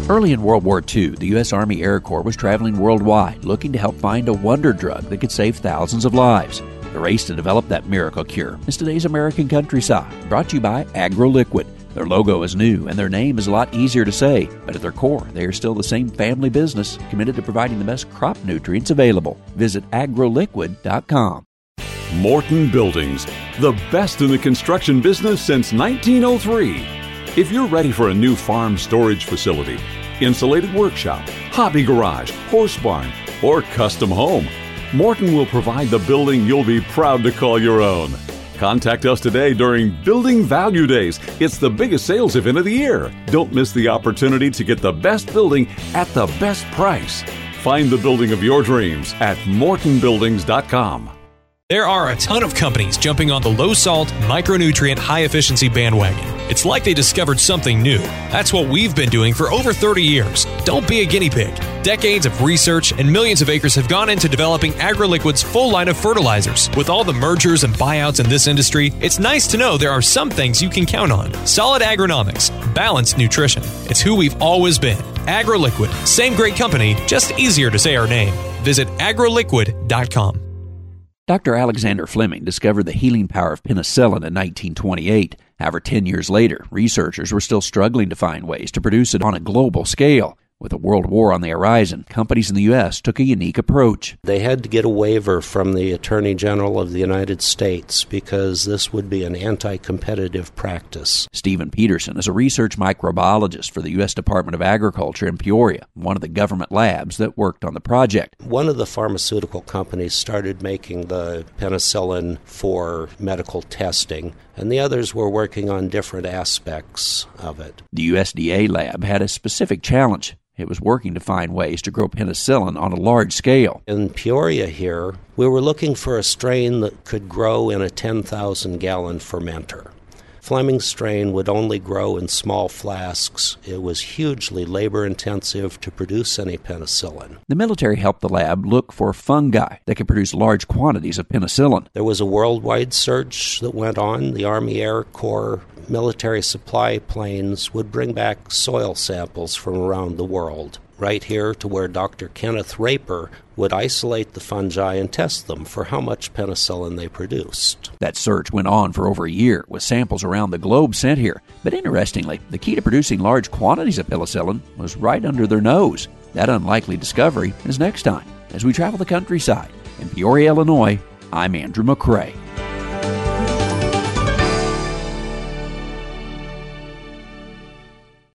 Early in World War II, the U.S. Army Air Corps was traveling worldwide looking to help find a wonder drug that could save thousands of lives. The race to develop that miracle cure is today's American Countryside, brought to you by AgroLiquid. Their logo is new and their name is a lot easier to say, but at their core, they are still the same family business committed to providing the best crop nutrients available. Visit agroliquid.com. Morton Buildings, the best in the construction business since 1903. If you're ready for a new farm storage facility, insulated workshop, hobby garage, horse barn, or custom home, Morton will provide the building you'll be proud to call your own. Contact us today during Building Value Days. It's the biggest sales event of the year. Don't miss the opportunity to get the best building at the best price. Find the building of your dreams at mortonbuildings.com. There are a ton of companies jumping on the low-salt, micronutrient, high-efficiency bandwagon. It's like they discovered something new. That's what we've been doing for over 30 years. Don't be a guinea pig. Decades of research and millions of acres have gone into developing AgroLiquid's full line of fertilizers. With all the mergers and buyouts in this industry, it's nice to know there are some things you can count on. Solid agronomics, balanced nutrition. It's who we've always been. AgroLiquid. Same great company, just easier to say our name. Visit agroliquid.com. Dr. Alexander Fleming discovered the healing power of penicillin in 1928. However, 10 years later, researchers were still struggling to find ways to produce it on a global scale. With a world war on the horizon, companies in the U.S. took a unique approach. They had to get a waiver from the Attorney General of the United States because this would be an anti-competitive practice. Stephen Peterson is a research microbiologist for the U.S. Department of Agriculture in Peoria, one of the government labs that worked on the project. One of the pharmaceutical companies started making the penicillin for medical testing, and the others were working on different aspects of it. The USDA lab had a specific challenge. It was working to find ways to grow penicillin on a large scale. In Peoria here, we were looking for a strain that could grow in a 10,000-gallon fermenter. Fleming's strain would only grow in small flasks. It was hugely labor-intensive to produce any penicillin. The military helped the lab look for fungi that could produce large quantities of penicillin. There was a worldwide search that went on. The Army Air Corps military supply planes would bring back soil samples from around the world, right here to where Dr. Kenneth Raper would isolate the fungi and test them for how much penicillin they produced. That search went on for over a year, with samples around the globe sent here. But interestingly, the key to producing large quantities of penicillin was right under their nose. That unlikely discovery is next time, as we travel the countryside. In Peoria, Illinois, I'm Andrew McCrae.